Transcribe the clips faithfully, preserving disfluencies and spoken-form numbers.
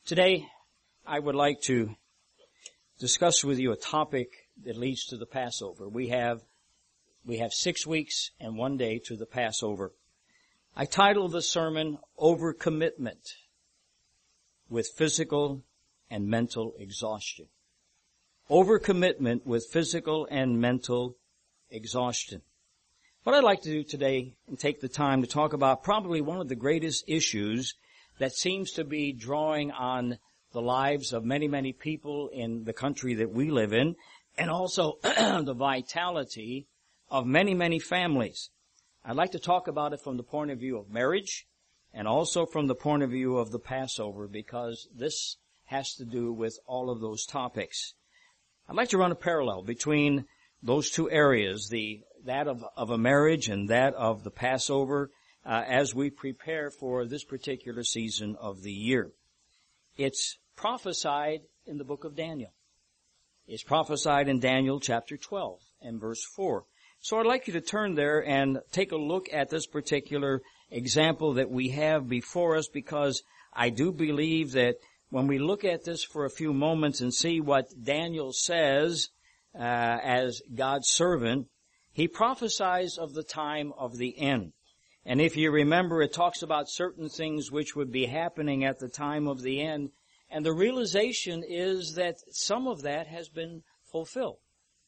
Today, I would like to discuss with you a topic that leads to the Passover. We have, we have six weeks and one day to the Passover. I titled the sermon, Overcommitment with Physical and Mental Exhaustion. Overcommitment with physical and mental exhaustion. What I'd like to do today and take the time to talk about probably one of the greatest issues that seems to be drawing on the lives of many, many people in the country that we live in, and also the vitality of many, many families. I'd like to talk about it from the point of view of marriage and also from the point of view of the Passover, because this has to do with all of those topics. I'd like to run a parallel between those two areas, the that of, of a marriage and that of the Passover, uh, as we prepare for this particular season of the year. It's prophesied in the book of Daniel. It's prophesied in Daniel chapter twelve and verse four. So I'd like you to turn there and take a look at this particular example that we have before us, because I do believe that when we look at this for a few moments and see what Daniel says uh, as God's servant, he prophesies of the time of the end. And if you remember, it talks about certain things which would be happening at the time of the end. And the realization is that some of that has been fulfilled.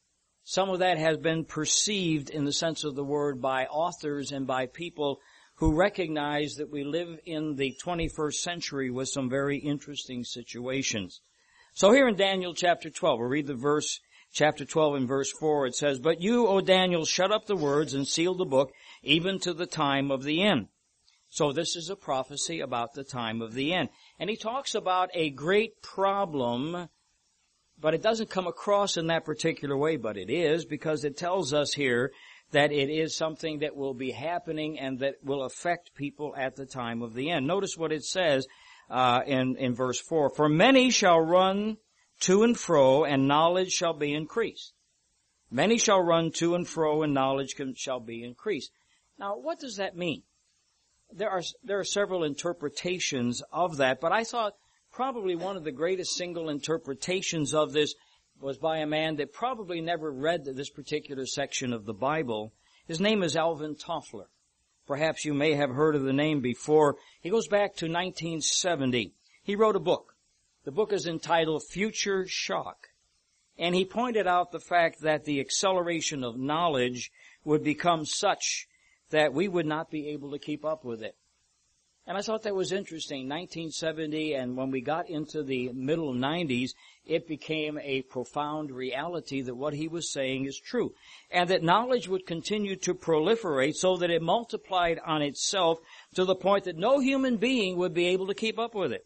Some of that has been perceived in the sense of the word by authors and by people who recognize that we live in the twenty-first century with some very interesting situations. So here in Daniel chapter twelve, we'll read the verse, chapter twelve and verse four. It says, "But you, O Daniel, shut up the words and seal the book, even to the time of the end." So this is a prophecy about the time of the end. And he talks about a great problem, but it doesn't come across in that particular way, but it is, because it tells us here that it is something that will be happening and that will affect people at the time of the end. Notice what it says uh, in, in verse four. "For many shall run to and fro, and knowledge shall be increased." Many shall run to and fro, and knowledge can, shall be increased. Now, what does that mean? There are, there are several interpretations of that, but I thought probably one of the greatest single interpretations of this was by a man that probably never read this particular section of the Bible. His name is Alvin Toffler. Perhaps you may have heard of the name before. He goes back to nineteen seventy. He wrote a book. The book is entitled Future Shock. And he pointed out the fact that the acceleration of knowledge would become such that we would not be able to keep up with it. And I thought that was interesting. nineteen seventy, and when we got into the middle nineties, it became a profound reality that what he was saying is true. And that knowledge would continue to proliferate so that it multiplied on itself to the point that no human being would be able to keep up with it.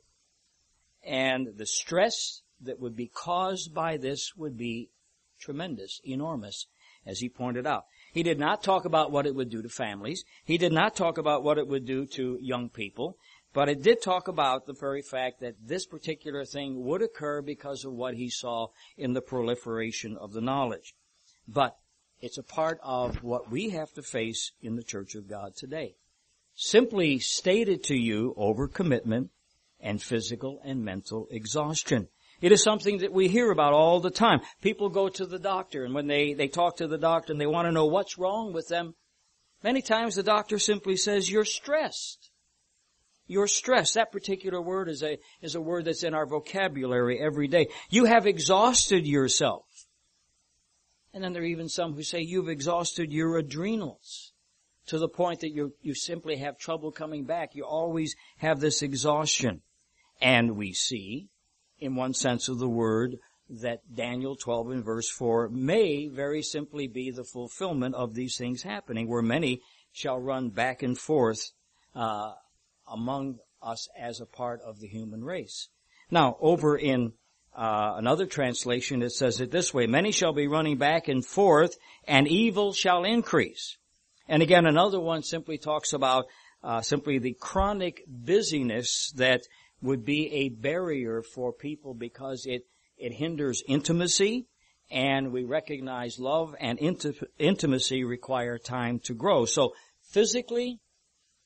And the stress that would be caused by this would be tremendous, enormous, as he pointed out. He did not talk about what it would do to families. He did not talk about what it would do to young people. But it did talk about the very fact that this particular thing would occur because of what he saw in the proliferation of the knowledge. But it's a part of what we have to face in the Church of God today. Simply stated to you, overcommitment and physical and mental exhaustion. It is something that we hear about all the time. People go to the doctor, and when they, they talk to the doctor and they want to know what's wrong with them, many times the doctor simply says, "You're stressed. You're stressed." That particular word is a, is a word that's in our vocabulary every day. You have exhausted yourself. And then there are even some who say you've exhausted your adrenals to the point that you, you simply have trouble coming back. You always have this exhaustion. And we see, in one sense of the word, that Daniel twelve and verse four may very simply be the fulfillment of these things happening, where many shall run back and forth uh, among us as a part of the human race. Now, over in uh, another translation, it says it this way: "Many shall be running back and forth, and evil shall increase." And again, another one simply talks about uh, simply the chronic busyness that would be a barrier for people, because it, it hinders intimacy, and we recognize love and inti- intimacy require time to grow. So physically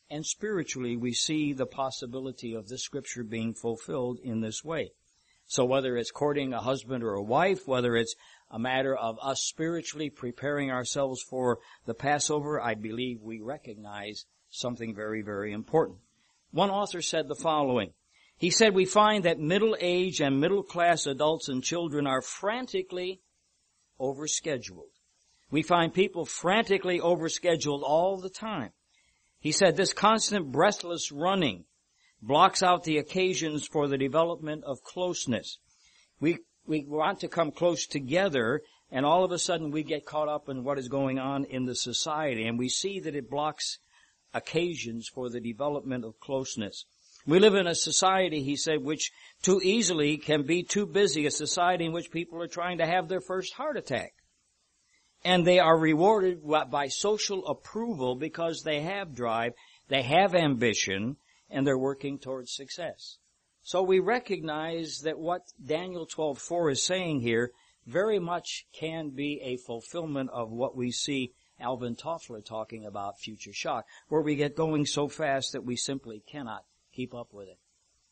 and spiritually we see the possibility of this scripture being fulfilled in this way. So whether it's courting a husband or a wife, whether it's a matter of us spiritually preparing ourselves for the Passover, I believe we recognize something very, very important. One author said the following. He said, we find that middle-aged and middle-class adults and children are frantically overscheduled. We find people frantically overscheduled all the time. He said this constant breathless running blocks out the occasions for the development of closeness. We we want to come close together, and all of a sudden we get caught up in what is going on in the society, and we see that it blocks occasions for the development of closeness. We live in a society, he said, which too easily can be too busy, a society in which people are trying to have their first heart attack. And they are rewarded by social approval because they have drive, they have ambition, and they're working towards success. So we recognize that what Daniel twelve four is saying here very much can be a fulfillment of what we see Alvin Toffler talking about, future shock, where we get going so fast that we simply cannot keep up with it.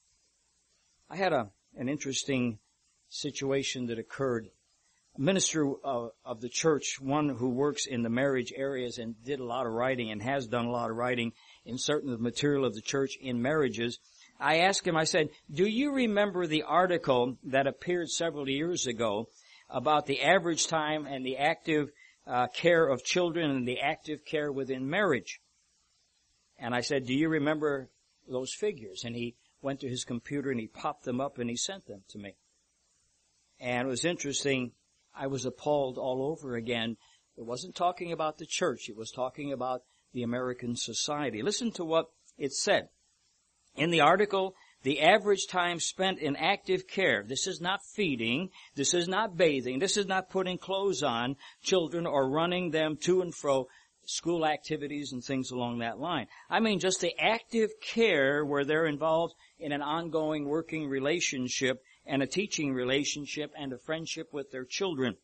I had a an interesting situation that occurred. A minister of, of the church, one who works in the marriage areas and did a lot of writing and has done a lot of writing in certain of the material of the church in marriages, I asked him, I said, do you remember the article that appeared several years ago about the average time and the active uh, care of children and the active care within marriage? And I said, do you remember those figures? And he went to his computer and he popped them up and he sent them to me. And it was interesting. I was appalled all over again. It wasn't talking about the church. It was talking about the American society. Listen to what it said. In the article, the average time spent in active care, this is not feeding, this is not bathing, this is not putting clothes on children or running them to and fro, school activities and things along that line. I mean just the active care where they're involved in an ongoing working relationship and a teaching relationship and a friendship with their children.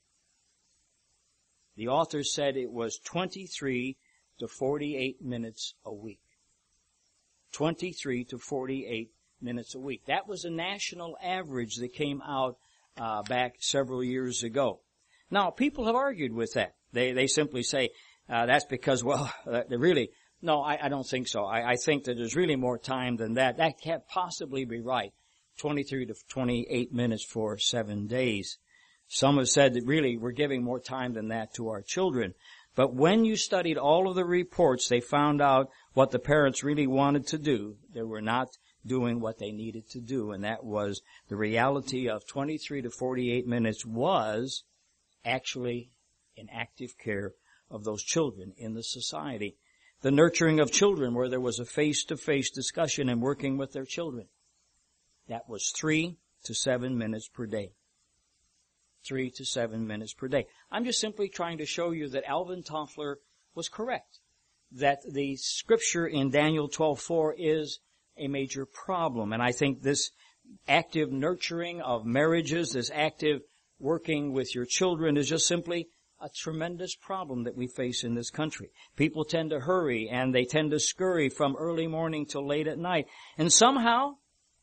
The author said it was twenty-three to forty-eight minutes a week. twenty-three to forty-eight minutes a week. That was a national average that came out uh, back several years ago. Now, people have argued with that. They they simply say uh, that's because, well, uh, they really, no, I, I don't think so. I, I think that there's really more time than that. That can't possibly be right. twenty-three to twenty-eight minutes for seven days. Some have said that really we're giving more time than that to our children. But when you studied all of the reports, they found out what the parents really wanted to do. They were not doing what they needed to do, and that was the reality of twenty-three to forty-eight minutes was actually in active care of those children in the society. The nurturing of children, where there was a face-to-face discussion and working with their children. That was three to seven minutes per day. Three to seven minutes per day. I'm just simply trying to show you that Alvin Toffler was correct. That the scripture in Daniel twelve four is a major problem. And I think this active nurturing of marriages, this active working with your children is just simply a tremendous problem that we face in this country. People tend to hurry and they tend to scurry from early morning till late at night. And somehow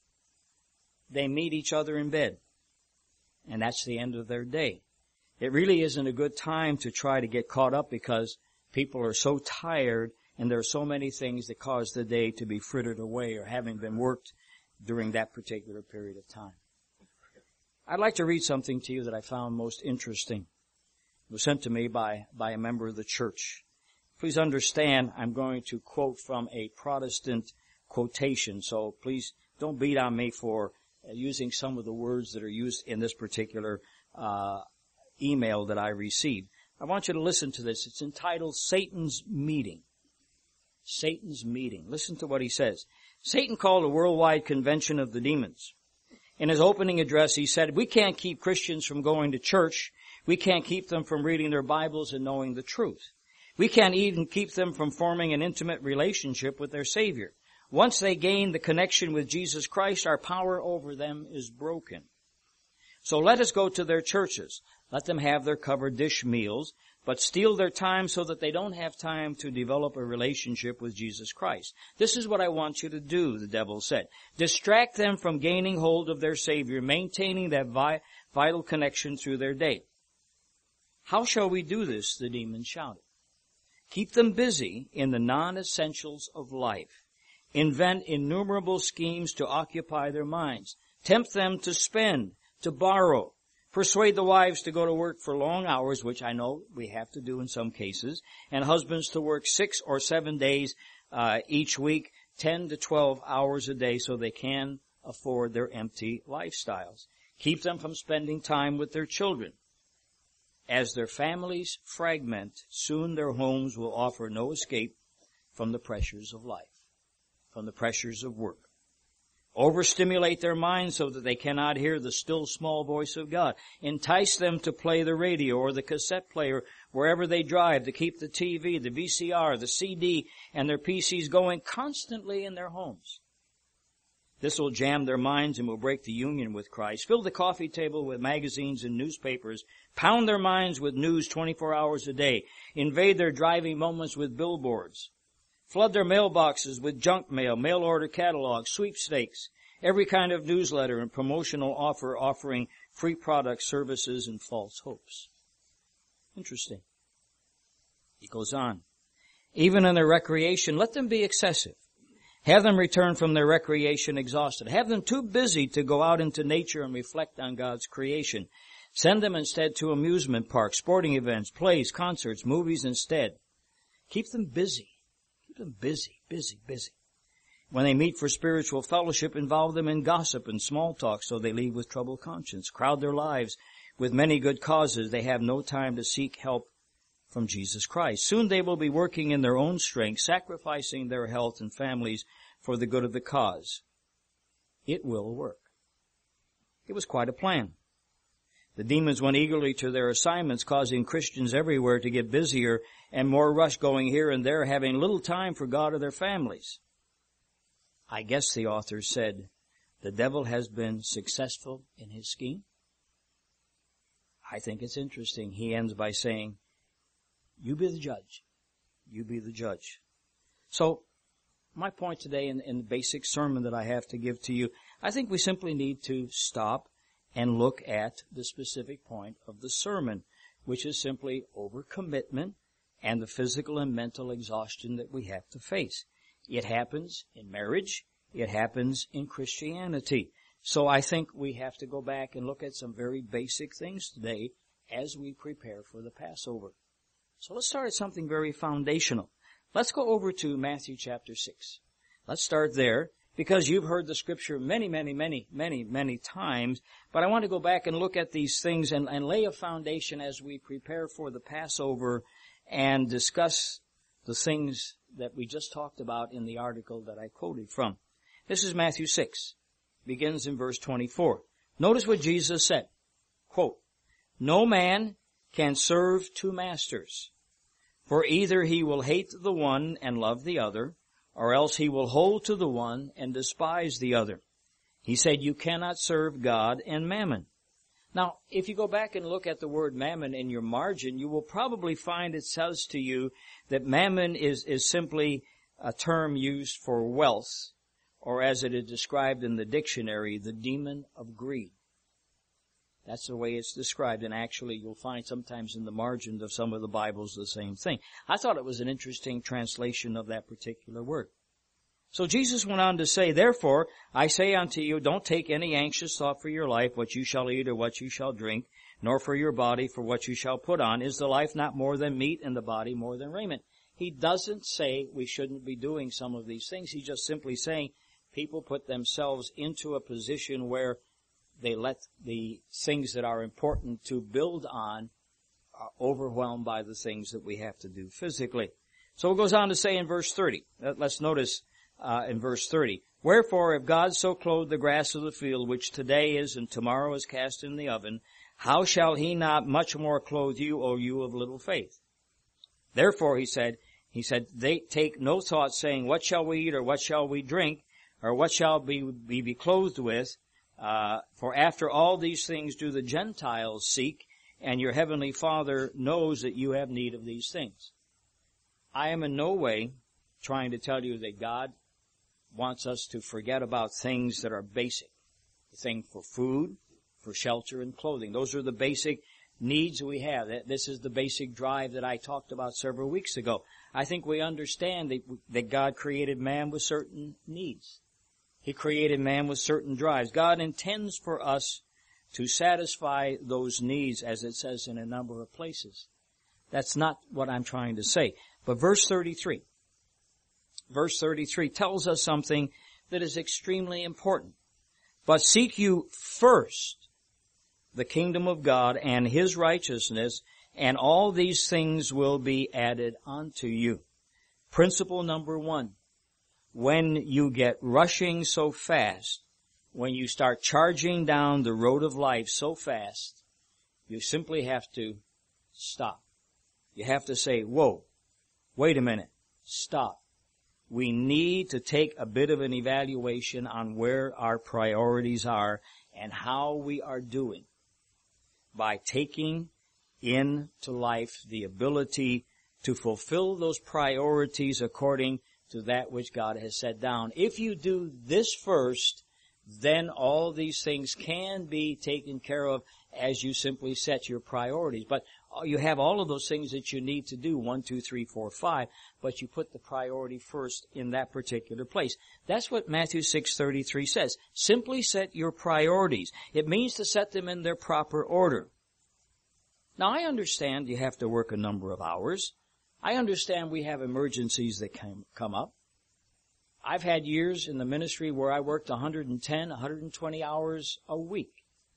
they meet each other in bed. And that's the end of their day. It really isn't a good time to try to get caught up because people are so tired and there are so many things that cause the day to be frittered away or having been worked during that particular period of time. I'd like to read something to you that I found most interesting. It was sent to me by, by a member of the church. Please understand, I'm going to quote from a Protestant quotation, so please don't beat on me for using some of the words that are used in this particular uh email that I received. I want you to listen to this. It's entitled Satan's Meeting. Satan's Meeting. Listen to what he says. Satan called a worldwide convention of the demons. In his opening address, he said, we can't keep Christians from going to church. We can't keep them from reading their Bibles and knowing the truth. We can't even keep them from forming an intimate relationship with their Savior. Once they gain the connection with Jesus Christ, our power over them is broken. So let us go to their churches. Let them have their covered dish meals, but steal their time so that they don't have time to develop a relationship with Jesus Christ. This is what I want you to do, the devil said. Distract them from gaining hold of their Savior, maintaining that vi- vital connection through their day. How shall we do this? The demon shouted. Keep them busy in the non-essentials of life. Invent innumerable schemes to occupy their minds. Tempt them to spend, to borrow. Persuade the wives to go to work for long hours, which I know we have to do in some cases, and husbands to work six or seven days uh, each week, ten to twelve hours a day, so they can afford their empty lifestyles. Keep them from spending time with their children. As their families fragment, soon their homes will offer no escape from the pressures of life, from the pressures of work. Overstimulate their minds so that they cannot hear the still small voice of God. Entice them to play the radio or the cassette player wherever they drive, to keep the T V, the V C R, the C D, and their P Cs going constantly in their homes. This will jam their minds and will break the union with Christ. Fill the coffee table with magazines and newspapers. Pound their minds with news twenty-four hours a day. Invade their driving moments with billboards. Flood their mailboxes with junk mail, mail order catalogs, sweepstakes, every kind of newsletter and promotional offer offering free products, services, and false hopes. Interesting. He goes on. Even in their recreation, let them be excessive. Have them return from their recreation exhausted. Have them too busy to go out into nature and reflect on God's creation. Send them instead to amusement parks, sporting events, plays, concerts, movies instead. Keep them busy. Keep them busy, busy, busy. When they meet for spiritual fellowship, involve them in gossip and small talk so they leave with troubled conscience. Crowd their lives with many good causes. They have no time to seek help from Jesus Christ. Soon they will be working in their own strength, sacrificing their health and families for the good of the cause. It will work. It was quite a plan. The demons went eagerly to their assignments, causing Christians everywhere to get busier and more rush going here and there, having little time for God or their families. I guess the author said, the devil has been successful in his scheme. I think it's interesting. He ends by saying, you be the judge. You be the judge. So, my point today in, in the basic sermon that I have to give to you, I think we simply need to stop and look at the specific point of the sermon, which is simply overcommitment and the physical and mental exhaustion that we have to face. It happens in marriage. It happens in Christianity. So I think we have to go back and look at some very basic things today as we prepare for the Passover. So let's start at something very foundational. Let's go over to Matthew chapter six. Let's start there because you've heard the scripture many, many, many, many, many times. But I want to go back and look at these things and, and lay a foundation as we prepare for the Passover and discuss the things that we just talked about in the article that I quoted from. This is Matthew six. Begins in verse twenty-four. Notice what Jesus said. Quote, no man can serve two masters, for either he will hate the one and love the other, or else he will hold to the one and despise the other. He said you cannot serve God and mammon. Now, if you go back and look at the word mammon in your margin, you will probably find it says to you that mammon is, is simply a term used for wealth, or as it is described in the dictionary, the demon of greed. That's the way it's described, and actually you'll find sometimes in the margins of some of the Bibles the same thing. I thought it was an interesting translation of that particular word. So Jesus went on to say, therefore, I say unto you, don't take any anxious thought for your life, what you shall eat or what you shall drink, nor for your body for what you shall put on. Is the life not more than meat and the body more than raiment? He doesn't say we shouldn't be doing some of these things. He's just simply saying people put themselves into a position where they let the things that are important to build on are overwhelmed by the things that we have to do physically. So it goes on to say in verse thirty, let's notice uh, in verse thirty, wherefore if God so clothe the grass of the field, which today is and tomorrow is cast in the oven, how shall he not much more clothe you, O you of little faith? Therefore, he said, he said, they take no thought saying, what shall we eat or what shall we drink, or what shall we be clothed with? Uh, for after all these things do the Gentiles seek. and your Heavenly Father knows that you have need of these things. I am in no way trying to tell you that God wants us to forget about things that are basic. The thing for food, for shelter, and clothing. Those are the basic needs we have. This is the basic drive that I talked about several weeks ago. I think we understand that, that God created man with certain needs. He created man with certain drives. God intends for us to satisfy those needs, as it says in a number of places. That's not what I'm trying to say. But verse thirty-three, verse thirty-three tells us something that is extremely important. But seek you first the kingdom of God and His righteousness, and all these things will be added unto you. Principle number one. When you get rushing so fast, when you start charging down the road of life so fast, you simply have to stop. You have to say, whoa, wait a minute, stop. We need to take a bit of an evaluation on where our priorities are and how we are doing by taking into life the ability to fulfill those priorities according to that which God has set down. If you do this first, then all these things can be taken care of as you simply set your priorities. But you have all of those things that you need to do, one, two, three, four, five, but you put the priority first in that particular place. That's what Matthew six thirty-three says. Simply set your priorities. It means to set them in their proper order. Now, I understand you have to work a number of hours. I understand we have emergencies that can come up. I've had years in the ministry where I worked one hundred ten, one hundred twenty hours a week.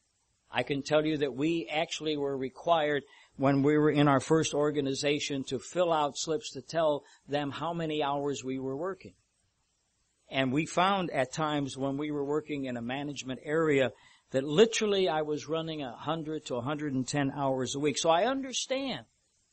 I can tell you that we actually were required when we were in our first organization to fill out slips to tell them how many hours we were working. And we found at times when we were working in a management area that literally I was running one hundred to one hundred ten hours a week. So I understand.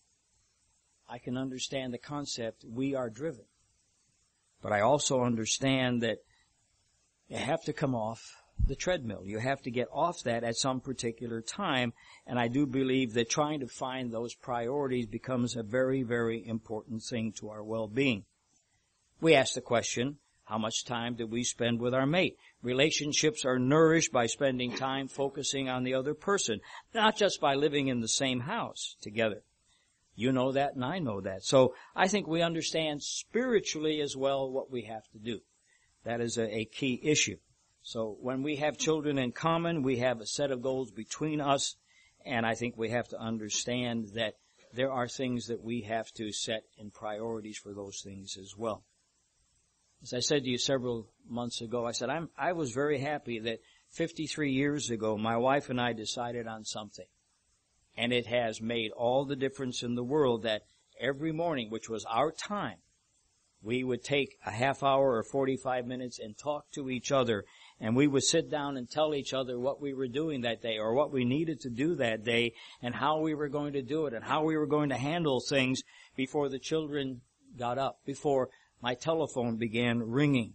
I can understand the concept, we are driven. But I also understand that you have to come off the treadmill. You have to get off that at some particular time. And I do believe that trying to find those priorities becomes a very, very important thing to our well-being. We ask the question, how much time do we spend with our mate? Relationships are nourished by spending time focusing on the other person, not just by living in the same house together. You know that and I know that. So I think we understand spiritually as well what we have to do. That is a, a key issue. So when we have children in common, we have a set of goals between us, and I think we have to understand that there are things that we have to set in priorities for those things as well. As I said to you several months ago, I said I'm, I was very happy that fifty-three years ago my wife and I decided on something. And it has made all the difference in the world that every morning, which was our time, we would take a half hour or forty-five minutes and talk to each other. And we would sit down and tell each other what we were doing that day or what we needed to do that day and how we were going to do it and how we were going to handle things before the children got up, before my telephone began ringing.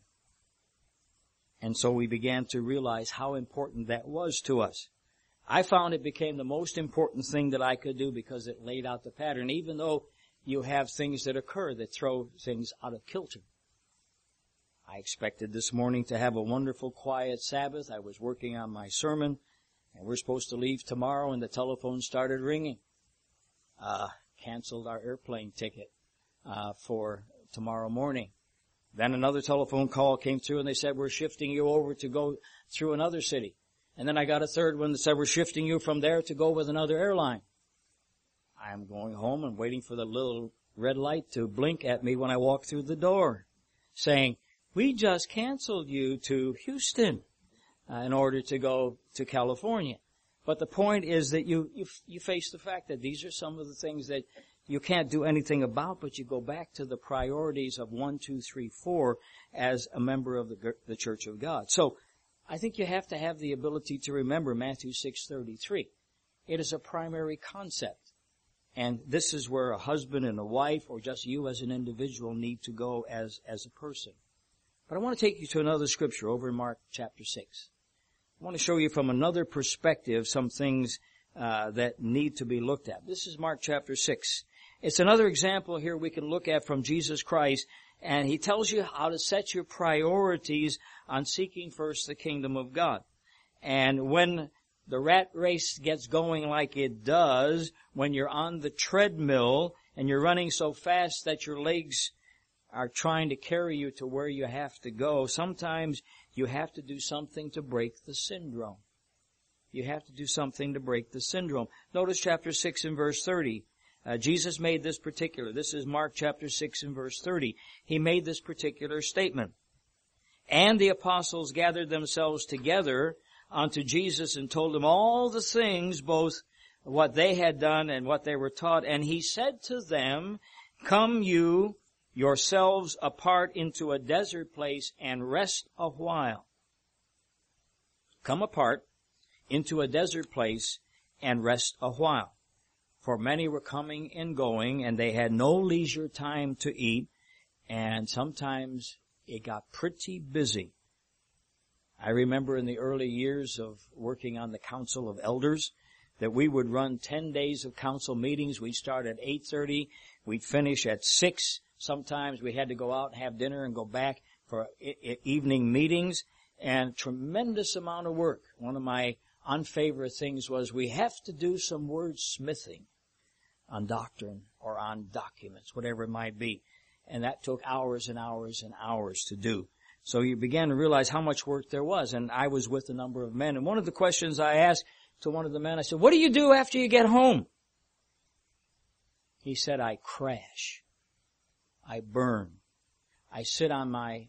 And so we began to realize how important that was to us. I found it became the most important thing that I could do because it laid out the pattern, even though you have things that occur that throw things out of kilter. I expected this morning to have a wonderful, quiet Sabbath. I was working on my sermon, and we're supposed to leave tomorrow, and the telephone started ringing. Uh, canceled our airplane ticket uh, for tomorrow morning. Then another telephone call came through, and they said, we're shifting you over to go through another city. And then I got a third one that said, we're shifting you from there to go with another airline. I'm going home and waiting for the little red light to blink at me when I walk through the door, saying, we just canceled you to Houston uh, in order to go to California. But the point is that you, you you face the fact that these are some of the things that you can't do anything about, but you go back to the priorities of one, two, three, four as a member of the, the Church of God. So I think you have to have the ability to remember Matthew six thirty-three. It is a primary concept. And this is where a husband and a wife, or just you as an individual, need to go as, as a person. But I want to take you to another scripture over in Mark chapter six. I want to show you from another perspective some things uh, that need to be looked at. This is Mark chapter six. It's another example here we can look at from Jesus Christ, and He tells you how to set your priorities on seeking first the kingdom of God. And when the rat race gets going like it does, when you're on the treadmill and you're running so fast that your legs are trying to carry you to where you have to go, sometimes you have to do something to break the syndrome. You have to do something to break the syndrome. Notice chapter six and verse thirty. Uh, Jesus made this particular, this is Mark chapter six and verse thirty. He made this particular statement. And the apostles gathered themselves together unto Jesus and told him all the things, both what they had done and what they were taught. And he said to them, come you yourselves apart into a desert place and rest a while. Come apart into a desert place and rest a while. For many were coming and going, and they had no leisure time to eat, and sometimes it got pretty busy. I remember in the early years of working on the Council of Elders that we would run ten days of council meetings. We'd start at eight thirty. We'd finish at six. Sometimes we had to go out and have dinner and go back for e- evening meetings, and tremendous amount of work. One of my unfavorite things was we have to do some wordsmithing on doctrine or on documents, whatever it might be. And that took hours and hours and hours to do. So you began to realize how much work there was. And I was with a number of men. And one of the questions I asked to one of the men, I said, what do you do after you get home? He said, I crash. I burn. I sit on my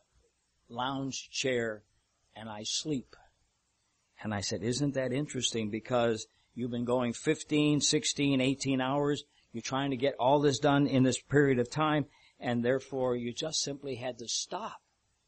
lounge chair and I sleep. And I said, isn't that interesting? Because you've been going fifteen, sixteen, eighteen hours. You're trying to get all this done in this period of time. And therefore, you just simply had to stop.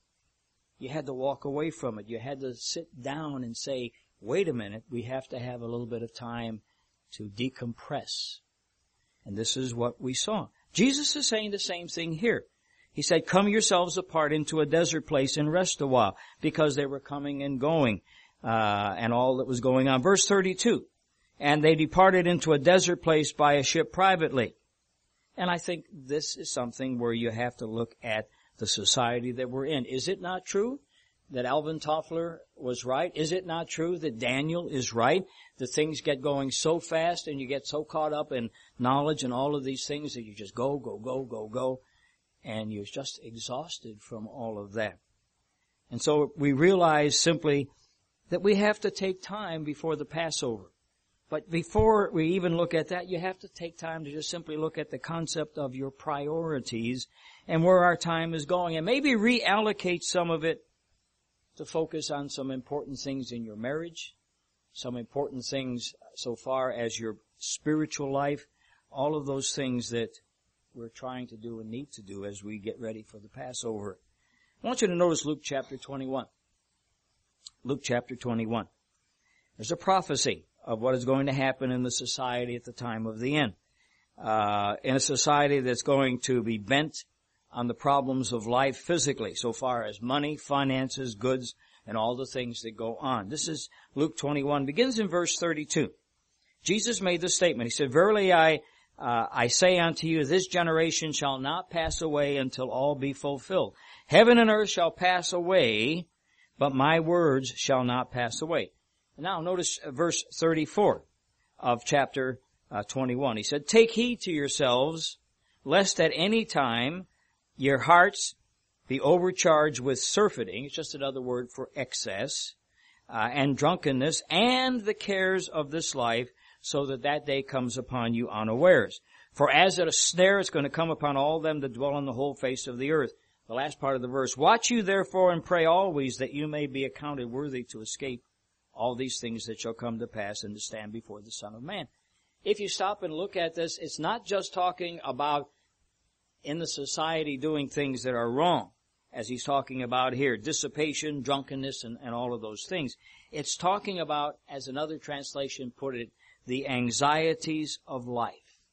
You had to walk away from it. You had to sit down and say, wait a minute, we have to have a little bit of time to decompress. And this is what we saw. Jesus is saying the same thing here. He said, come yourselves apart into a desert place and rest a while, because they were coming and going, uh, and all that was going on. Verse thirty-two, and they departed into a desert place by a ship privately. And I think this is something where you have to look at the society that we're in. Is it not true that Alvin Toffler was right? Is it not true that Daniel is right? That things get going so fast and you get so caught up in knowledge and all of these things that you just go, go, go, go, go. And you're just exhausted from all of that. And so we realize simply that we have to take time before the Passover. But before we even look at that, you have to take time to just simply look at the concept of your priorities and where our time is going, and maybe reallocate some of it to focus on some important things in your marriage, some important things so far as your spiritual life, all of those things that we're trying to do and need to do as we get ready for the Passover. I want you to notice Luke chapter twenty-one. Luke chapter twenty-one. There's a prophecy of what is going to happen in the society at the time of the end. Uh, in a society that's going to be bent on the problems of life physically, so far as money, finances, goods, and all the things that go on. This is Luke twenty-one, begins in verse thirty-two. Jesus made this statement. He said, verily I, uh, I say unto you, this generation shall not pass away until all be fulfilled. Heaven and earth shall pass away, but my words shall not pass away. Now notice verse thirty-four of chapter uh, twenty-one. He said, take heed to yourselves, lest at any time your hearts be overcharged with surfeiting. It's just another word for excess, uh, and drunkenness, and the cares of this life, so that that day comes upon you unawares. For as a snare is going to come upon all them that dwell on the whole face of the earth. The last part of the verse, watch you therefore and pray always, that you may be accounted worthy to escape all these things that shall come to pass and to stand before the Son of Man. If you stop and look at this, it's not just talking about in the society doing things that are wrong, as he's talking about here, dissipation, drunkenness, and, and all of those things. It's talking about, as another translation put it, the anxieties of life.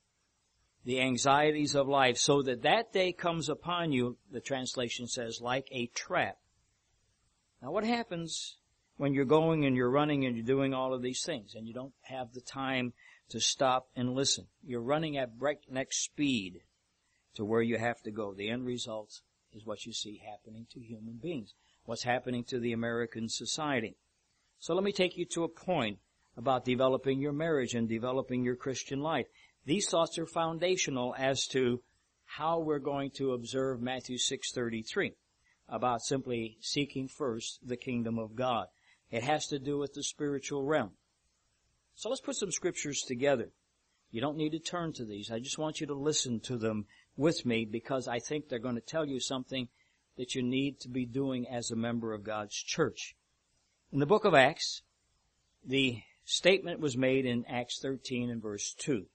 The anxieties of life, so that that day comes upon you, the translation says, like a trap. Now what happens when you're going and you're running and you're doing all of these things and you don't have the time to stop and listen. You're running at breakneck speed to where you have to go. The end result is what you see happening to human beings, what's happening to the American society. So let me take you to a point about developing your marriage and developing your Christian life. These thoughts are foundational as to how we're going to observe Matthew six thirty-three, about simply seeking first the kingdom of God. It has to do with the spiritual realm. So let's put some scriptures together. You don't need to turn to these. I just want you to listen to them with me, because I think they're going to tell you something that you need to be doing as a member of God's church. In the book of Acts, the statement was made in Acts thirteen and verse two.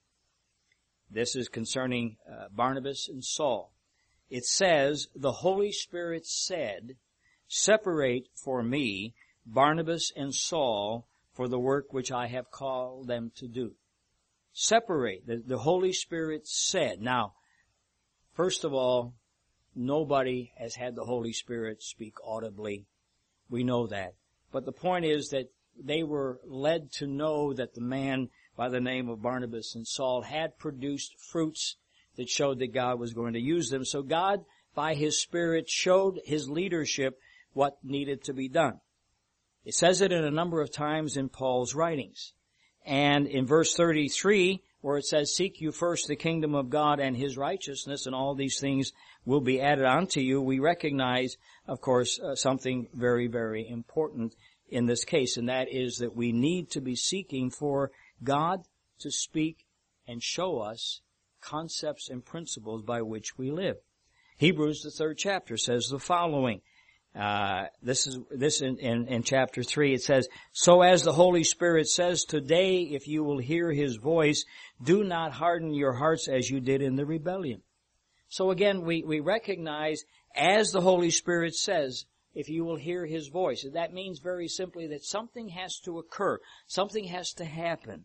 This is concerning uh, Barnabas and Saul. It says, "The Holy Spirit said, 'Separate for me Barnabas and Saul for the work which I have called them to do.'" Separate. The, the Holy Spirit said. Now, first of all, nobody has had the Holy Spirit speak audibly. We know that. But the point is that they were led to know that the man by the name of Barnabas and Saul had produced fruits that showed that God was going to use them. So God, by His Spirit, showed His leadership what needed to be done. It says it in a number of times in Paul's writings. And in verse thirty-three, where it says, "Seek you first the kingdom of God and His righteousness, and all these things will be added unto you," we recognize, of course, uh, something very, very important in this case, and that is that we need to be seeking for God to speak and show us concepts and principles by which we live. Hebrews, the third chapter, says the following. Uh, this is, this in, in, in chapter three, it says, "So as the Holy Spirit says, today, if you will hear His voice, do not harden your hearts as you did in the rebellion." So again, we, we recognize, as the Holy Spirit says, if you will hear His voice. That means very simply that something has to occur. Something has to happen.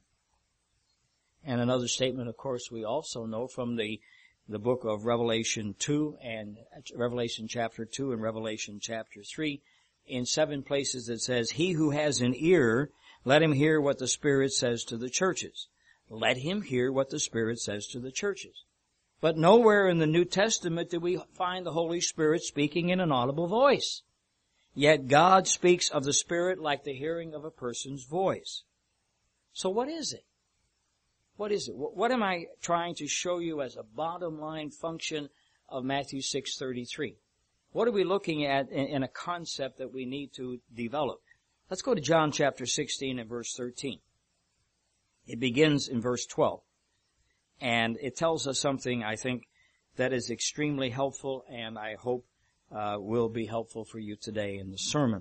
And another statement, of course, we also know from the the book of Revelation two and Revelation chapter two and Revelation chapter three. In seven places it says, "He who has an ear, let him hear what the Spirit says to the churches." Let him hear what the Spirit says to the churches. But nowhere in the New Testament do we find the Holy Spirit speaking in an audible voice. Yet God speaks of the Spirit like the hearing of a person's voice. So what is it? What is it? What am I trying to show you as a bottom line function of Matthew six thirty-three? What are we looking at in a concept that we need to develop? Let's go to John chapter sixteen and verse thirteen. It begins in verse twelve. And it tells us something, I think, that is extremely helpful, and I hope uh, will be helpful for you today in the sermon.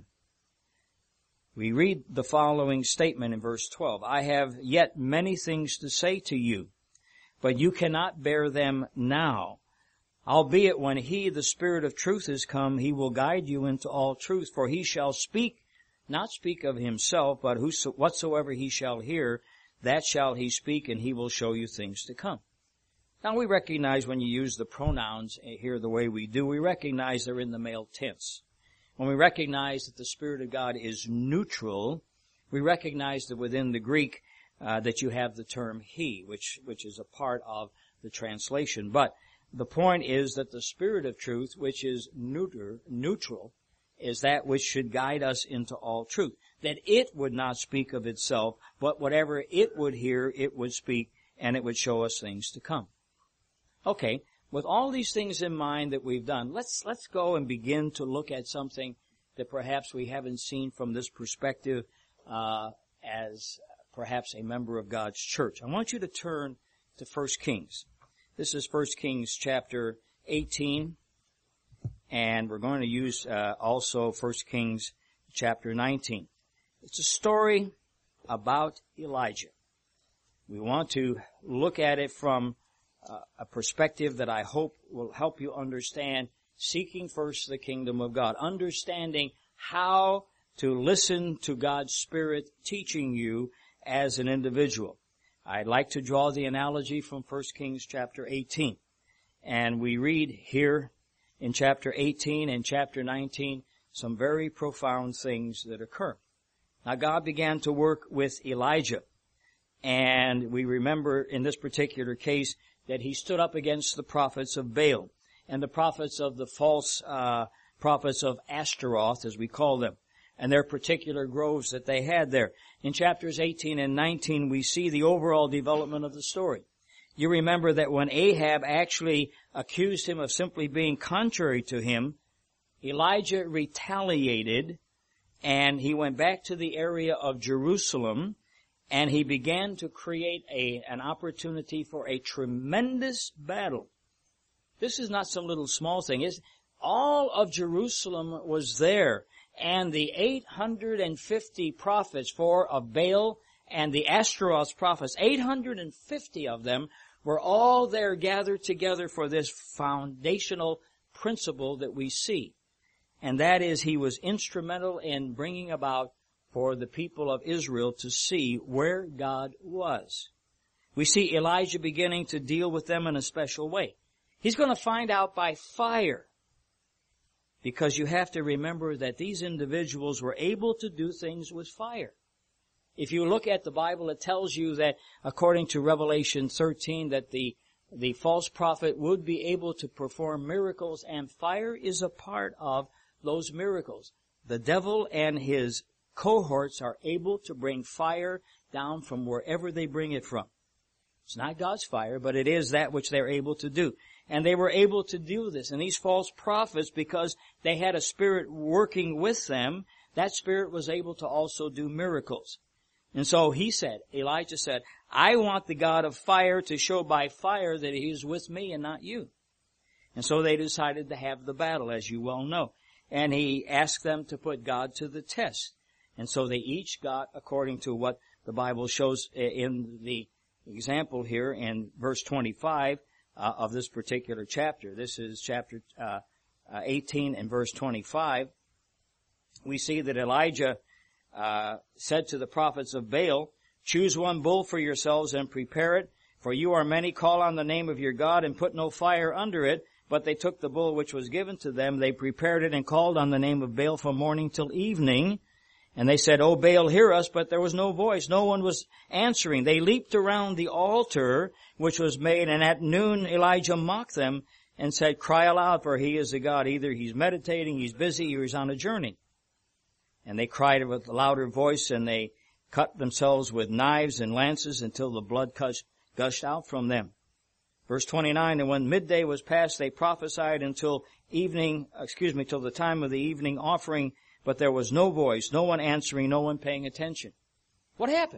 We read the following statement in verse twelve. "I have yet many things to say to you, but you cannot bear them now. Albeit when He, the Spirit of truth, is come, He will guide you into all truth. For He shall speak, not speak of Himself, but whoso, whatsoever He shall hear, that shall He speak, and He will show you things to come." Now we recognize when you use the pronouns here the way we do, we recognize they're in the male tense. When we recognize that the Spirit of God is neutral, we recognize that within the Greek uh, that you have the term He, which which is a part of the translation. But the point is that the Spirit of truth, which is neuter, neutral, is that which should guide us into all truth. That it would not speak of itself, but whatever it would hear, it would speak, and it would show us things to come. Okay. With all these things in mind that we've done, let's let's go and begin to look at something that perhaps we haven't seen from this perspective uh, as perhaps a member of God's church. I want you to turn to First Kings. This is First Kings chapter eighteen, and we're going to use uh, also First Kings chapter nineteen. It's a story about Elijah. We want to look at it from Uh, a perspective that I hope will help you understand seeking first the kingdom of God, understanding how to listen to God's Spirit teaching you as an individual. I'd like to draw the analogy from First Kings chapter eighteen. And we read here in chapter eighteen and chapter nineteen some very profound things that occur. Now God began to work with Elijah. And we remember in this particular case that he stood up against the prophets of Baal and the prophets of the false uh prophets of Ashtaroth, as we call them, and their particular groves that they had there. In chapters eighteen and nineteen, we see the overall development of the story. You remember that when Ahab actually accused him of simply being contrary to him, Elijah retaliated, and he went back to the area of Jerusalem, and he began to create a, an opportunity for a tremendous battle. This is not some little small thing. It's, all of Jerusalem was there, and the eight hundred fifty prophets for of Baal and the Ashtaroth prophets, eight hundred fifty of them were all there gathered together for this foundational principle that we see. And that is, he was instrumental in bringing about for the people of Israel to see where God was. We see Elijah beginning to deal with them in a special way. He's going to find out by fire. Because you have to remember that these individuals were able to do things with fire. If you look at the Bible, it tells you that according to Revelation thirteen, that the, the false prophet would be able to perform miracles, and fire is a part of those miracles. The devil and his cohorts are able to bring fire down from wherever they bring it from. It's not God's fire, but it is that which they're able to do. And they were able to do this. And these false prophets, because they had a spirit working with them, that spirit was able to also do miracles. And so he said, Elijah said, I want the God of fire to show by fire that he is with me and not you. And so they decided to have the battle, as you well know. And he asked them to put God to the test. And so they each got, according to what the Bible shows in the example here in verse twenty-five uh, of this particular chapter. This is chapter uh, uh, eighteen and verse twenty-five. We see that Elijah uh, said to the prophets of Baal, choose one bull for yourselves and prepare it, for you are many. Call on the name of your God and put no fire under it. But they took the bull which was given to them, they prepared it and called on the name of Baal from morning till evening. And they said, O Baal, hear us, but there was no voice. No one was answering. They leaped around the altar which was made, and at noon Elijah mocked them and said, cry aloud, for he is the God. Either he's meditating, he's busy, or he's on a journey. And they cried with a louder voice, and they cut themselves with knives and lances until the blood gushed out from them. Verse twenty-nine, and when midday was past, they prophesied until evening, excuse me, till the time of the evening offering, but there was no voice, no one answering, no one paying attention. What happened?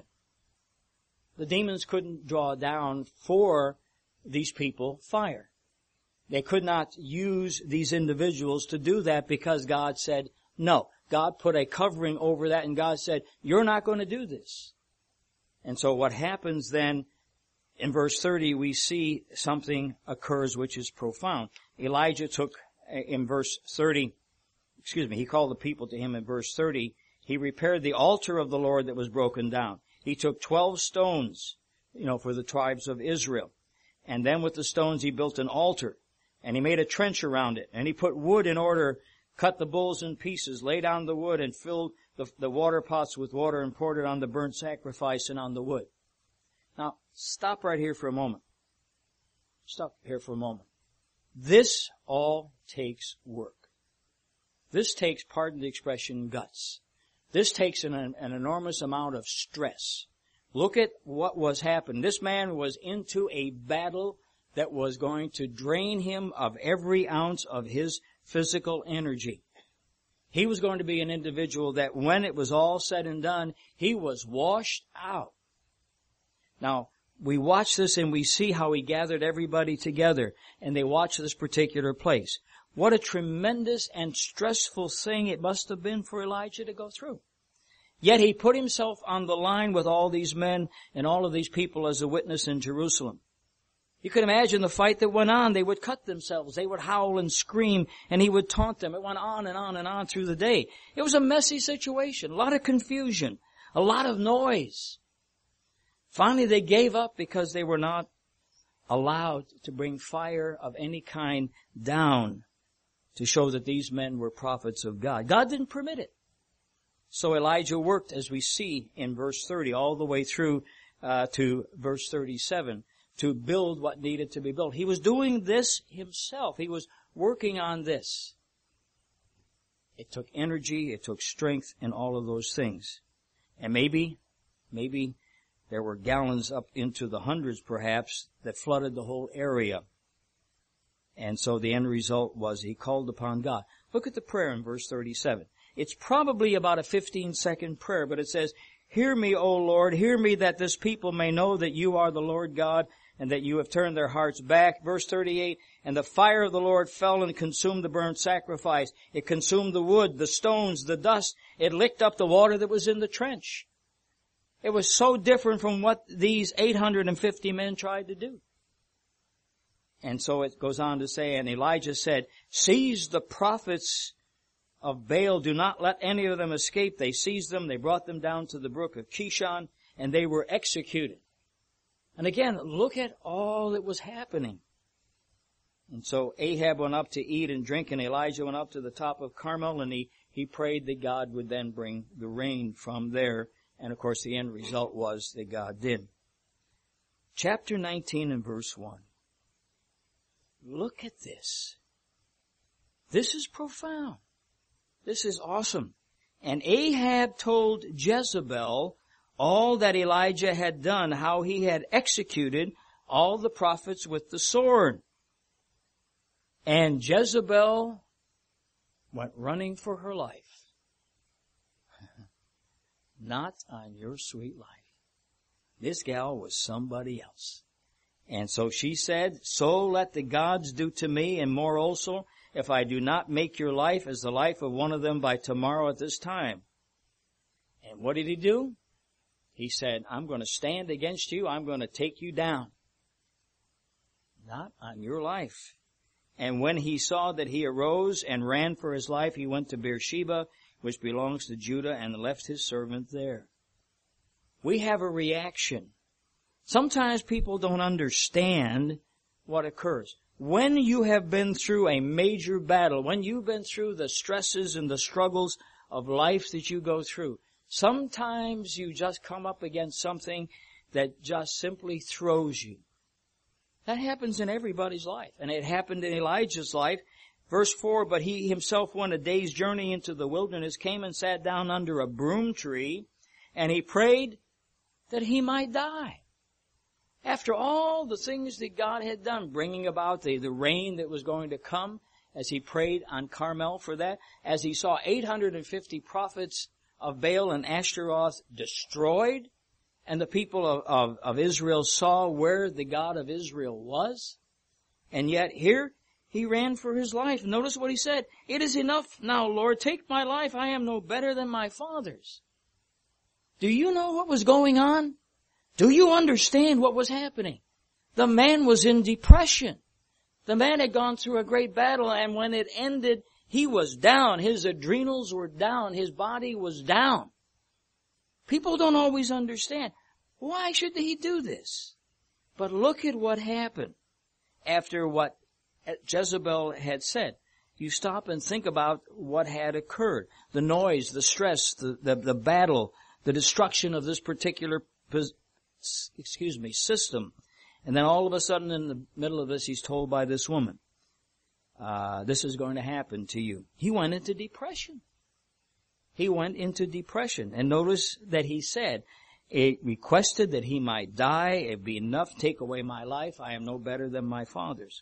The demons couldn't draw down for these people fire. They could not use these individuals to do that because God said no. God put a covering over that, and God said, you're not going to do this. And so what happens then, in verse thirty, we see something occurs which is profound. Elijah took, in verse thirty, excuse me, he called the people to him in verse thirty. He repaired the altar of the Lord that was broken down. He took twelve stones, you know, for the tribes of Israel. And then with the stones he built an altar. And he made a trench around it. And he put wood in order, cut the bulls in pieces, laid down the wood, and filled the, the water pots with water and poured it on the burnt sacrifice and on the wood. Now, stop right here for a moment. Stop here for a moment. This all takes work. This takes, pardon the expression, guts. This takes an, an enormous amount of stress. Look at what was happening. This man was into a battle that was going to drain him of every ounce of his physical energy. He was going to be an individual that when it was all said and done, he was washed out. Now, we watch this and we see how he gathered everybody together, and they watch this particular place. What a tremendous and stressful thing it must have been for Elijah to go through. Yet he put himself on the line with all these men and all of these people as a witness in Jerusalem. You could imagine the fight that went on. They would cut themselves. They would howl and scream, and he would taunt them. It went on and on and on through the day. It was a messy situation, a lot of confusion, a lot of noise. Finally, they gave up because they were not allowed to bring fire of any kind down to show that these men were prophets of God. God didn't permit it. So Elijah worked, as we see in verse thirty, all the way through uh, to verse thirty-seven, to build what needed to be built. He was doing this himself. He was working on this. It took energy, it took strength, and all of those things. And maybe, maybe there were gallons up into the hundreds perhaps that flooded the whole area. And so the end result was he called upon God. Look at the prayer in verse thirty-seven. It's probably about a fifteen second prayer, but it says, "Hear me, O Lord, hear me, that this people may know that you are the Lord God, and that you have turned their hearts back." Verse thirty-eight, "And the fire of the Lord fell and consumed the burnt sacrifice. It consumed the wood, the stones, the dust. It licked up the water that was in the trench." It was so different from what these eight hundred fifty men tried to do. And so it goes on to say, "And Elijah said, Seize the prophets of Baal, do not let any of them escape. They seized them, they brought them down to the brook of Kishon, and they were executed." And again, look at all that was happening. And so Ahab went up to eat and drink, and Elijah went up to the top of Carmel, and he, he prayed that God would then bring the rain from there. And of course the end result was that God did. Chapter nineteen and verse one. Look at this. This is profound. This is awesome. "And Ahab told Jezebel all that Elijah had done, how he had executed all the prophets with the sword. And Jezebel went running for her life." Not on your sweet life. This gal was somebody else. "And so she said, So let the gods do to me, and more also, if I do not make your life as the life of one of them by tomorrow at this time." And what did he do? He said, "I'm going to stand against you. I'm going to take you down." Not on your life. "And when he saw that he arose and ran for his life, he went to Beersheba, which belongs to Judah, and left his servant there." We have a reaction. Sometimes people don't understand what occurs. When you have been through a major battle, when you've been through the stresses and the struggles of life that you go through, sometimes you just come up against something that just simply throws you. That happens in everybody's life, and it happened in Elijah's life. Verse four, "But he himself went a day's journey into the wilderness, came and sat down under a broom tree, and he prayed that he might die." After all the things that God had done, bringing about the, the rain that was going to come, as he prayed on Carmel for that, as he saw eight hundred fifty prophets of Baal and Ashtaroth destroyed, and the people of, of, of Israel saw where the God of Israel was, and yet here he ran for his life. Notice what he said, "It is enough now, Lord, take my life. I am no better than my fathers." Do you know what was going on? Do you understand what was happening? The man was in depression. The man had gone through a great battle, and when it ended, he was down. His adrenals were down. His body was down. People don't always understand. Why should he do this? But look at what happened after what Jezebel had said. You stop and think about what had occurred. The noise, the stress, the, the, the battle, the destruction of this particular excuse me, system. And then all of a sudden in the middle of this, he's told by this woman, uh, this is going to happen to you. He went into depression. He went into depression. And notice that he said, it requested that he might die. It'd be enough. Take away my life. I am no better than my fathers.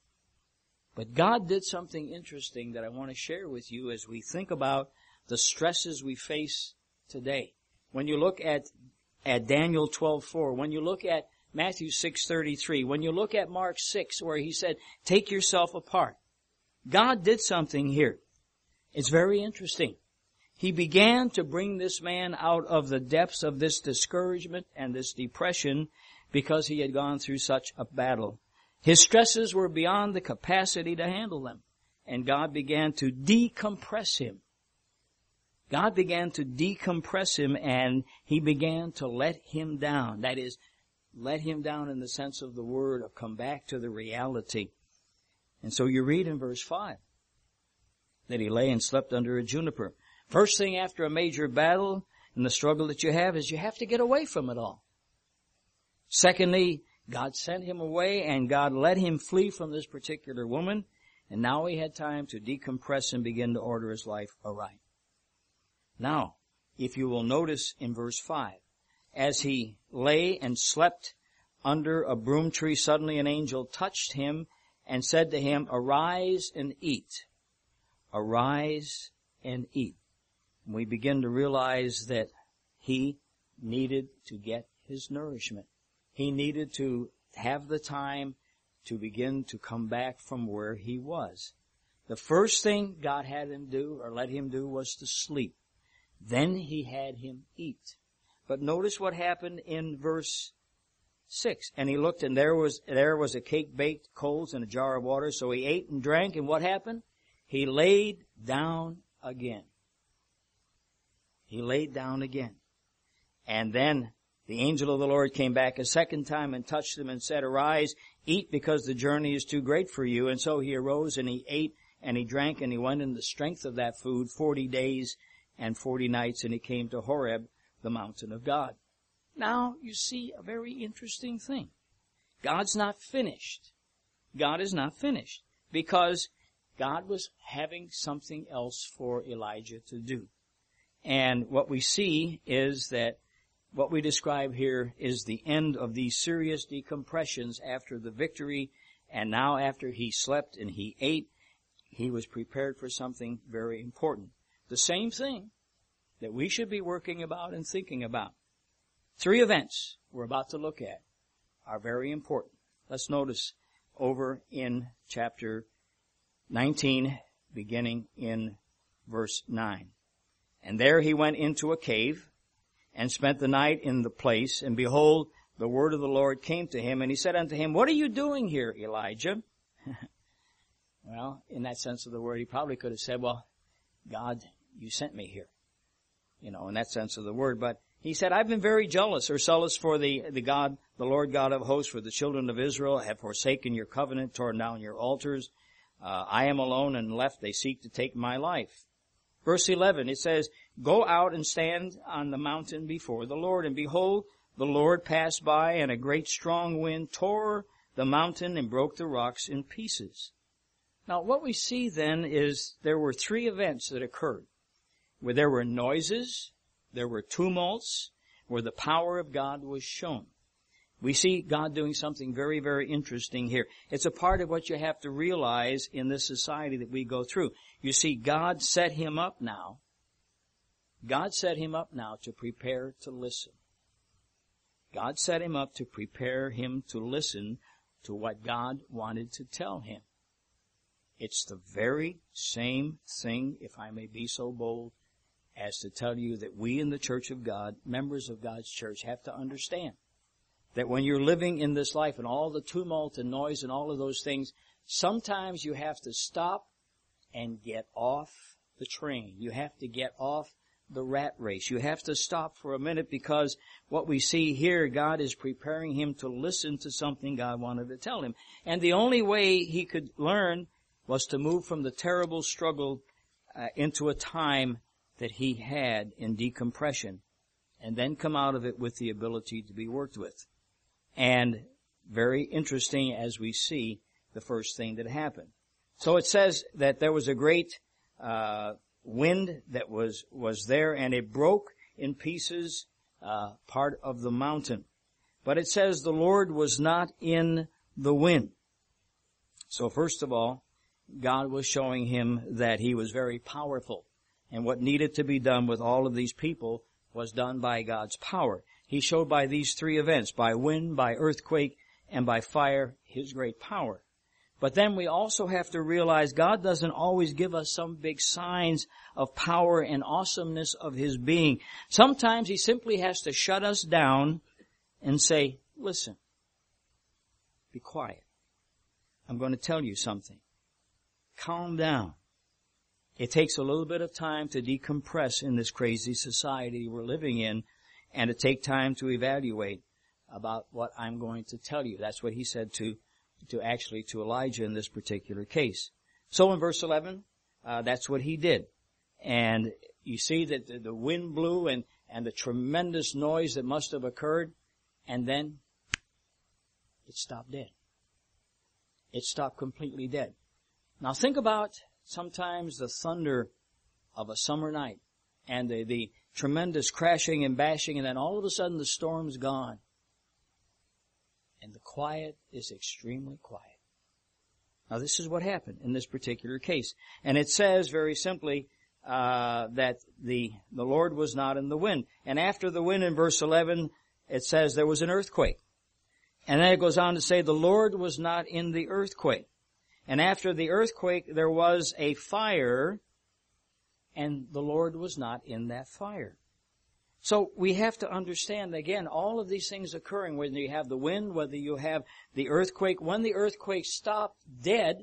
But God did something interesting that I want to share with you as we think about the stresses we face today. When you look at At Daniel twelve four, when you look at Matthew six thirty-three, when you look at Mark six where he said, "Take yourself apart." God did something here. It's very interesting. He began to bring this man out of the depths of this discouragement and this depression because he had gone through such a battle. His stresses were beyond the capacity to handle them, and God began to decompress him. God began to decompress him, and he began to let him down. That is, let him down in the sense of the word, of come back to the reality. And so you read in verse five that he lay and slept under a juniper. First thing after a major battle and the struggle that you have is you have to get away from it all. Secondly, God sent him away and God let him flee from this particular woman. And now he had time to decompress and begin to order his life aright. Now, if you will notice in verse five, as he lay and slept under a broom tree, suddenly an angel touched him and said to him, "Arise and eat." Arise and eat. And we begin to realize that he needed to get his nourishment. He needed to have the time to begin to come back from where he was. The first thing God had him do, or let him do, was to sleep. Then he had him eat. But notice what happened in verse six. And he looked, and there was there was a cake baked, coals, and a jar of water. So he ate and drank, and what happened? He laid down again. He laid down again. And then the angel of the Lord came back a second time and touched him and said, "Arise, eat, because the journey is too great for you." And so he arose and he ate and he drank, and he went in the strength of that food forty days and forty nights, and he came to Horeb, the mountain of God. Now, you see a very interesting thing. God's not finished. God is not finished, because God was having something else for Elijah to do. And what we see is that what we describe here is the end of these serious decompressions after the victory, and now after he slept and he ate, he was prepared for something very important. The same thing that we should be working about and thinking about. Three events we're about to look at are very important. Let's notice over in chapter nineteen, beginning in verse nine. "And there he went into a cave, and spent the night in the place, and behold, the word of the Lord came to him, and he said unto him, What are you doing here, Elijah?" Well, in that sense of the word, he probably could have said, "Well, God, you sent me here." You know, in that sense of the word. But he said, "I've been very jealous or zealous for the, the God, the Lord God of hosts, for the children of Israel have forsaken your covenant, torn down your altars. Uh, I am alone and left. They seek to take my life." Verse eleven, it says, "Go out and stand on the mountain before the Lord. And behold, the Lord passed by, and a great strong wind tore the mountain and broke the rocks in pieces." Now, what we see then is there were three events that occurred, where there were noises, there were tumults, where the power of God was shown. We see God doing something very, very interesting here. It's a part of what you have to realize in this society that we go through. You see, God set him up now. God set him up now to prepare to listen. God set him up to prepare him to listen to what God wanted to tell him. It's the very same thing, if I may be so bold, as to tell you that we in the Church of God, members of God's church, have to understand that when you're living in this life and all the tumult and noise and all of those things, sometimes you have to stop and get off the train. You have to get off the rat race. You have to stop for a minute, because what we see here, God is preparing him to listen to something God wanted to tell him. And the only way he could learn was to move from the terrible struggle uh, into a time that he had in decompression, and then come out of it with the ability to be worked with. And very interesting as we see the first thing that happened. So it says that there was a great uh wind that was was there, and it broke in pieces uh part of the mountain. But it says the Lord was not in the wind. So first of all, God was showing him that he was very powerful, and what needed to be done with all of these people was done by God's power. He showed by these three events, by wind, by earthquake, and by fire, his great power. But then we also have to realize God doesn't always give us some big signs of power and awesomeness of his being. Sometimes he simply has to shut us down and say, "Listen, be quiet. I'm going to tell you something. Calm down." It takes a little bit of time to decompress in this crazy society we're living in, and to take time to evaluate about what I'm going to tell you. That's what he said to, to actually to Elijah in this particular case. So in verse eleven, uh, that's what he did. And you see that the, the wind blew and, and the tremendous noise that must have occurred, and then it stopped dead. It stopped completely dead. Now think about sometimes the thunder of a summer night and the, the tremendous crashing and bashing, and then all of a sudden the storm's gone. And the quiet is extremely quiet. Now this is what happened in this particular case. And it says very simply uh that the the Lord was not in the wind. And after the wind in verse eleven, it says there was an earthquake. And then it goes on to say the Lord was not in the earthquake. And after the earthquake there was a fire, and the Lord was not in that fire. So we have to understand, again, all of these things occurring, whether you have the wind, whether you have the earthquake. When the earthquake stopped dead,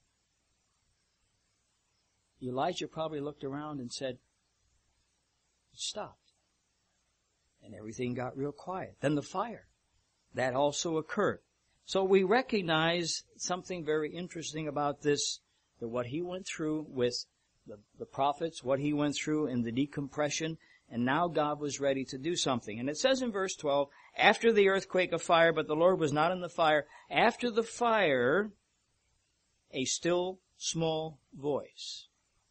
Elijah probably looked around and said, it stopped. And everything got real quiet. Then the fire, that also occurred. So we recognize something very interesting about this, that what he went through with the, the prophets, what he went through in the decompression, and now God was ready to do something. And it says in verse twelve, after the earthquake a fire, but the Lord was not in the fire. After the fire, a still small voice.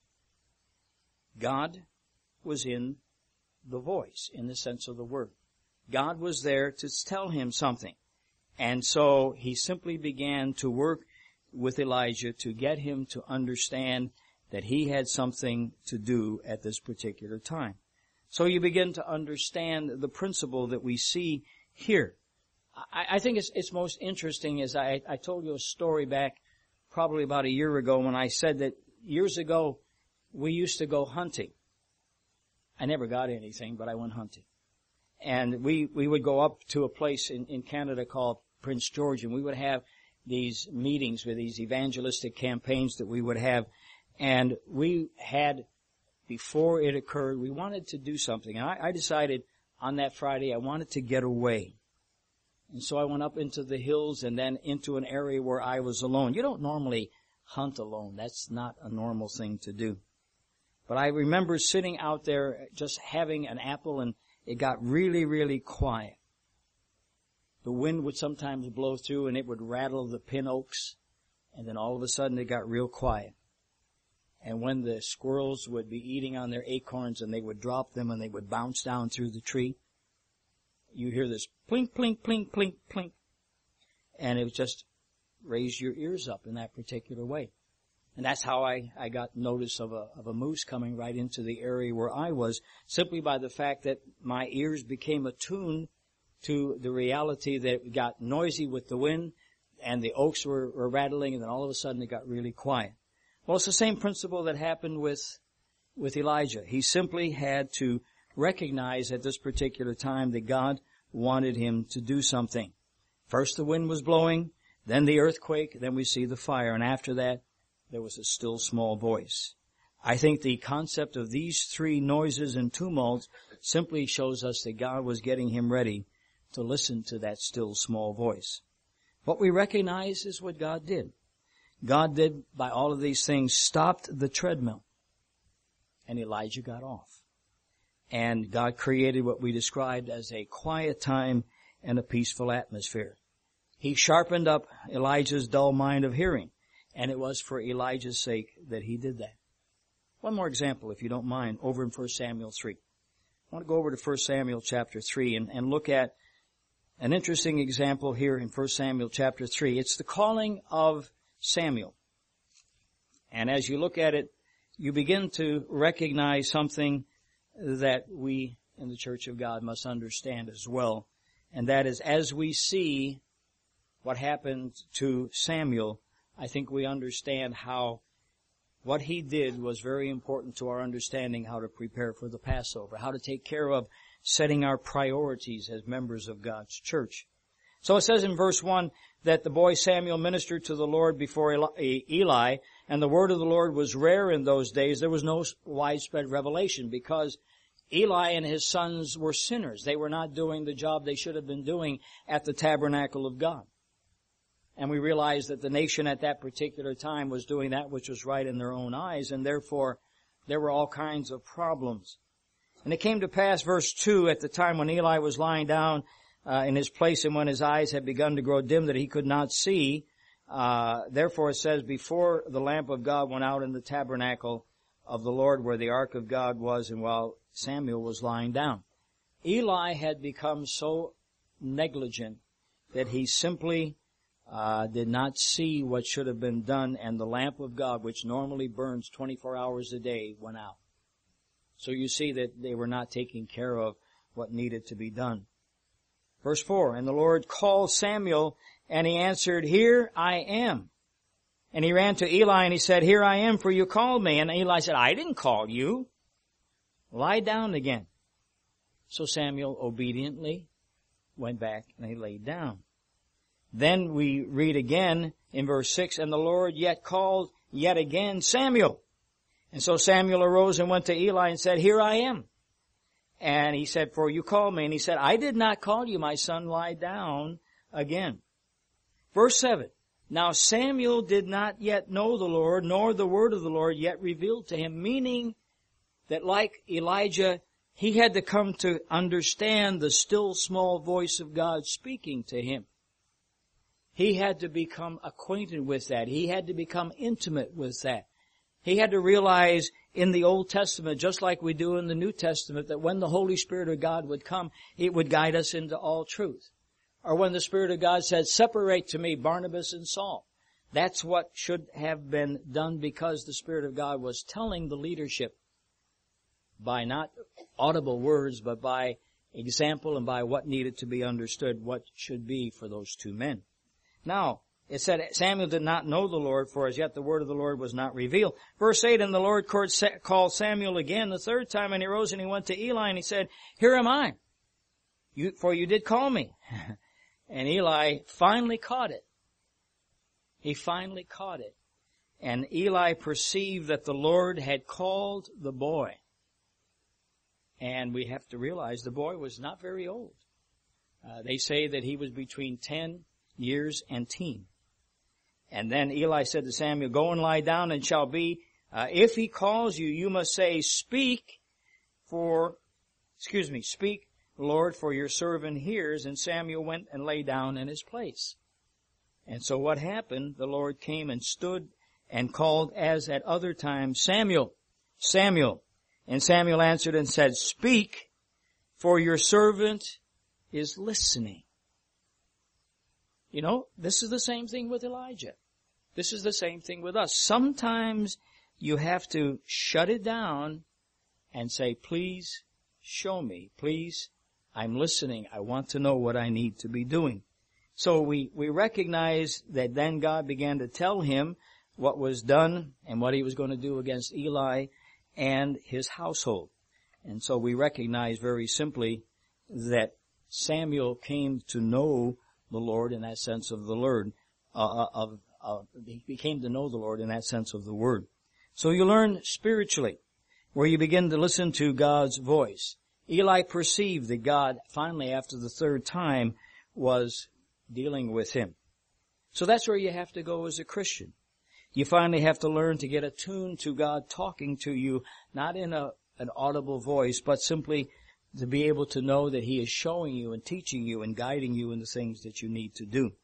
God was in the voice, in the sense of the word. God was there to tell him something. And so he simply began to work with Elijah to get him to understand that he had something to do at this particular time. So you begin to understand the principle that we see here. I, I think it's, it's most interesting is I, I told you a story back probably about a year ago when I said that years ago we used to go hunting. I never got anything, but I went hunting. And we, we would go up to a place in, in Canada called Prince George, and we would have these meetings with these evangelistic campaigns that we would have. And we had, before it occurred, we wanted to do something. And I, I decided on that Friday I wanted to get away. And so I went up into the hills and then into an area where I was alone. You don't normally hunt alone. That's not a normal thing to do. But I remember sitting out there just having an apple, and it got really, really quiet. The wind would sometimes blow through and it would rattle the pin oaks, and then all of a sudden it got real quiet. And when the squirrels would be eating on their acorns and they would drop them and they would bounce down through the tree, you hear this plink, plink, plink, plink, plink. And it would just raise your ears up in that particular way. And that's how I, I got notice of a, of a moose coming right into the area where I was, simply by the fact that my ears became attuned to the reality that it got noisy with the wind and the oaks were, were rattling, and then all of a sudden it got really quiet. Well, it's the same principle that happened with, with Elijah. He simply had to recognize at this particular time that God wanted him to do something. First the wind was blowing, then the earthquake, then we see the fire, and after that there was a still small voice. I think the concept of these three noises and tumults simply shows us that God was getting him ready to listen to that still small voice. What we recognize is what God did. God did, by all of these things, stopped the treadmill. And Elijah got off. And God created what we described as a quiet time and a peaceful atmosphere. He sharpened up Elijah's dull mind of hearing. And it was for Elijah's sake that he did that. One more example, if you don't mind, over in First Samuel three. I want to go over to First Samuel chapter three and, and look at an interesting example here in First Samuel chapter three. It's the calling of Samuel. And as you look at it, you begin to recognize something that we in the Church of God must understand as well. And that is, as we see what happened to Samuel, I think we understand how what he did was very important to our understanding how to prepare for the Passover, how to take care of setting our priorities as members of God's church. So it says in verse one that the boy Samuel ministered to the Lord before Eli, and the word of the Lord was rare in those days. There was no widespread revelation because Eli and his sons were sinners. They were not doing the job they should have been doing at the tabernacle of God. And we realize that the nation at that particular time was doing that which was right in their own eyes, and therefore, There were all kinds of problems. And it came to pass, verse two, at the time when Eli was lying down uh, in his place and when his eyes had begun to grow dim that he could not see, uh, therefore it says, before the lamp of God went out in the tabernacle of the Lord where the ark of God was, and while Samuel was lying down. Eli had become so negligent that he simply uh, did not see what should have been done, and the lamp of God, which normally burns twenty-four hours a day, went out. So you see that they were not taking care of what needed to be done. Verse four, and the Lord called Samuel, and he answered, Here I am. And he ran to Eli and he said, Here I am, for you called me. And Eli said, I didn't call you. Lie down again. So Samuel obediently went back and he laid down. Then we read again in verse six, and the Lord yet called yet again Samuel. And so Samuel arose and went to Eli and said, Here I am. And he said, For you called me. And he said, I did not call you, my son, lie down again. Verse seven, now Samuel did not yet know the Lord, nor the word of the Lord yet revealed to him, meaning that like Elijah, he had to come to understand the still small voice of God speaking to him. He had to become acquainted with that. He had to become intimate with that. He had to realize in the Old Testament, just like we do in the New Testament, that when the Holy Spirit of God would come, it would guide us into all truth. Or when the Spirit of God said, separate to me Barnabas and Saul. That's what should have been done, because the Spirit of God was telling the leadership by not audible words, but by example and by what needed to be understood, what should be for those two men. Now, it said Samuel did not know the Lord, for as yet the word of the Lord was not revealed. Verse eight, and the Lord called Samuel again the third time, and he rose and he went to Eli, and he said, Here am I, you, for you did call me. And Eli finally caught it. He finally caught it. And Eli perceived that the Lord had called the boy. And we have to realize the boy was not very old. Uh, they say that he was between ten years and teen. And then Eli said to Samuel, Go and lie down, and shall be, uh, if he calls you, you must say, Speak for, excuse me, speak, Lord, for your servant hears. And Samuel went and lay down in his place. And so what happened? The Lord came and stood and called as at other times, Samuel, Samuel. And Samuel answered and said, Speak, for your servant is listening. You know, this is the same thing with Elijah. This is the same thing with us. Sometimes you have to shut it down and say, please show me. Please, I'm listening. I want to know what I need to be doing. So we, we recognize that then God began to tell him what was done and what he was going to do against Eli and his household. And so we recognize very simply that Samuel came to know the Lord in that sense of the Lord, uh, of, uh, he came to know the Lord in that sense of the Word. So you learn spiritually, where you begin to listen to God's voice. Eli perceived that God, finally after the third time, was dealing with him. So that's where you have to go as a Christian. You finally have to learn to get attuned to God talking to you, not in a, an audible voice, but simply to be able to know that He is showing you and teaching you and guiding you in the things that you need to do.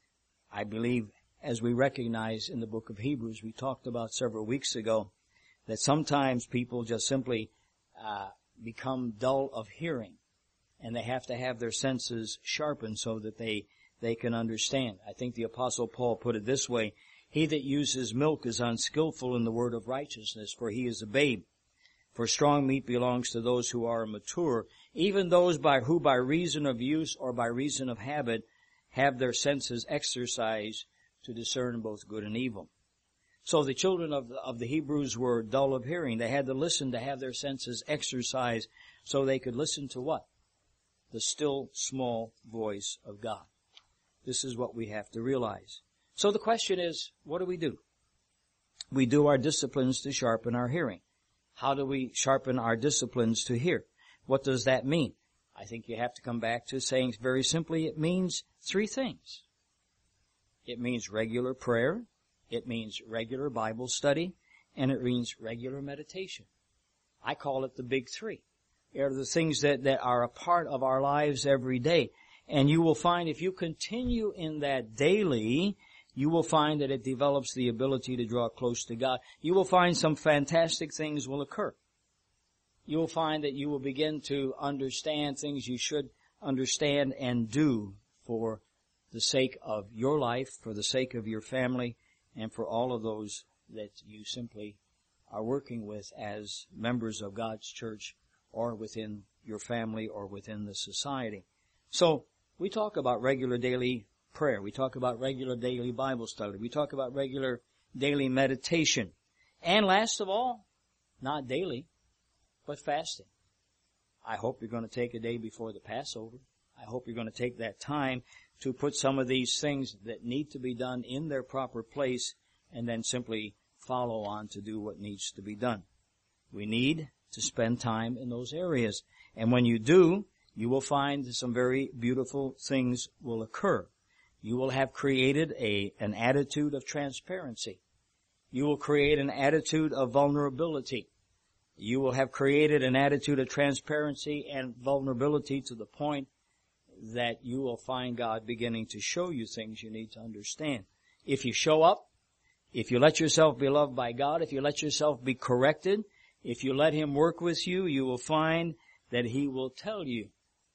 I believe, as we recognize in the book of Hebrews, we talked about several weeks ago, that sometimes people just simply uh, become dull of hearing, and they have to have their senses sharpened so that they, they can understand. I think the Apostle Paul put it this way, He that uses milk is unskillful in the word of righteousness, for he is a babe. For strong meat belongs to those who are mature, even those by who by reason of use or by reason of habit have their senses exercised to discern both good and evil. So the children of the, of the Hebrews were dull of hearing. They had to listen to have their senses exercised so they could listen to what? The still small voice of God. This is what we have to realize. So the question is, what do we do? We do our disciplines to sharpen our hearing. How do we sharpen our disciplines to hear? What does that mean? I think you have to come back to saying very simply, it means three things. It means regular prayer, it means regular Bible study, and it means regular meditation. I call it the big three. They're the things that, that are a part of our lives every day. And you will find if you continue in that daily, you will find that it develops the ability to draw close to God. You will find some fantastic things will occur. You will find that you will begin to understand things you should understand and do for the sake of your life, for the sake of your family, and for all of those that you simply are working with as members of God's church or within your family or within the society. So, we talk about regular daily prayer. We talk about regular daily Bible study. We talk about regular daily meditation. And last of all, not daily, but fasting. I hope you're going to take a day before the Passover. I hope you're going to take that time to put some of these things that need to be done in their proper place and then simply follow on to do what needs to be done. We need to spend time in those areas. And when you do, you will find some very beautiful things will occur. You will have created a, an attitude of transparency. You will create an attitude of vulnerability. You will have created an attitude of transparency and vulnerability to the point that you will find God beginning to show you things you need to understand. If you show up, if you let yourself be loved by God, if you let yourself be corrected, if you let Him work with you, you will find that He will tell you.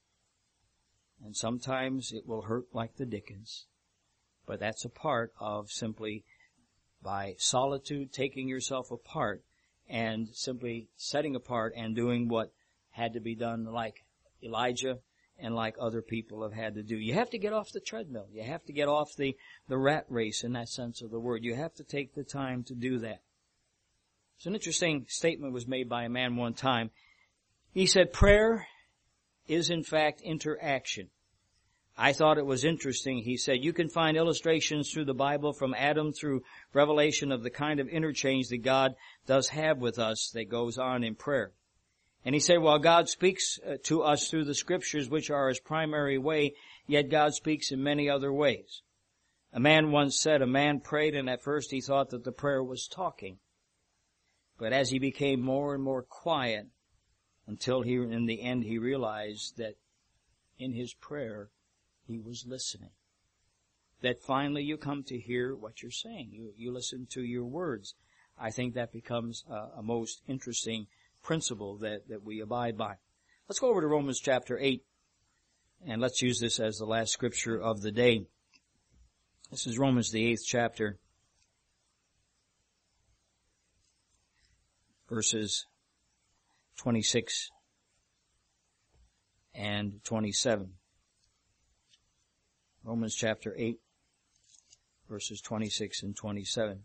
And sometimes it will hurt like the dickens. But that's a part of simply by solitude, taking yourself apart and simply setting apart and doing what had to be done like Elijah and like other people have had to do. You have to get off the treadmill. You have to get off the, the rat race in that sense of the word. You have to take the time to do that. So an interesting statement was made by a man one time. He said, prayer is in fact interaction. I thought it was interesting. He said, you can find illustrations through the Bible from Adam through Revelation of the kind of interchange that God does have with us that goes on in prayer. And he said, while God speaks to us through the Scriptures, which are His primary way, yet God speaks in many other ways. A man once said, a man prayed, and at first he thought that the prayer was talking. But as he became more and more quiet, until he, in the end, he realized that in his prayer, he was listening. That finally you come to hear what you're saying. You, you listen to your words. I think that becomes a, a most interesting principle that, that we abide by. Let's go over to Romans chapter eight, and let's use this as the last scripture of the day. This is Romans, the eighth chapter, verses twenty-six and twenty-seven. Romans chapter eight, verses twenty-six and twenty-seven.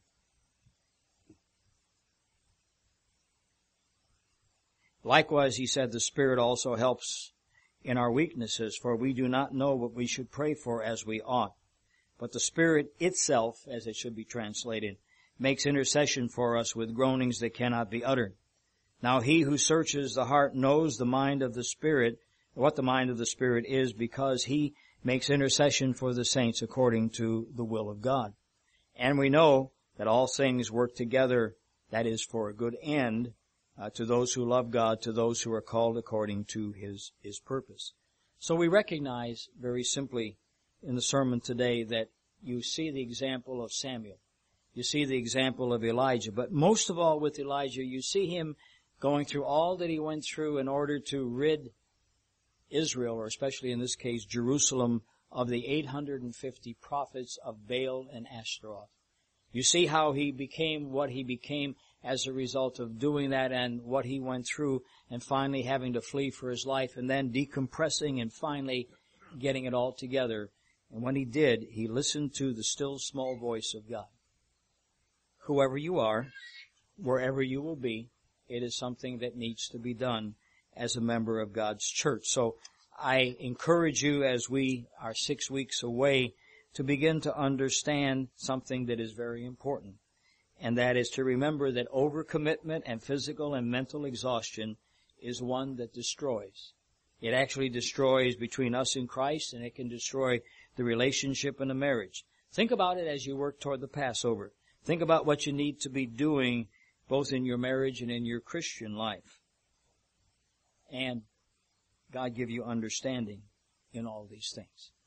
Likewise, he said, the Spirit also helps in our weaknesses, for we do not know what we should pray for as we ought. But the Spirit itself, as it should be translated, makes intercession for us with groanings that cannot be uttered. Now he who searches the heart knows the mind of the Spirit, what the mind of the Spirit is, because he makes intercession for the saints according to the will of God. And we know that all things work together, that is, for a good end, uh, to those who love God, to those who are called according to His, His purpose. So we recognize very simply in the sermon today that you see the example of Samuel. You see the example of Elijah. But most of all with Elijah, you see him going through all that he went through in order to rid Israel, or especially in this case Jerusalem, of the eight hundred fifty prophets of Baal and Ashtaroth. You see how he became what he became as a result of doing that, and what he went through, and finally having to flee for his life, and then decompressing and finally getting it all together. And when he did, he listened to the still small voice of God. Whoever you are, wherever you will be, it is something that needs to be done as a member of God's church. So I encourage you, as we are six weeks away, to begin to understand something that is very important. And that is to remember that overcommitment and physical and mental exhaustion is one that destroys. It actually destroys between us and Christ, and it can destroy the relationship in a marriage. Think about it as you work toward the Passover. Think about what you need to be doing both in your marriage and in your Christian life. and God give you understanding in all these things.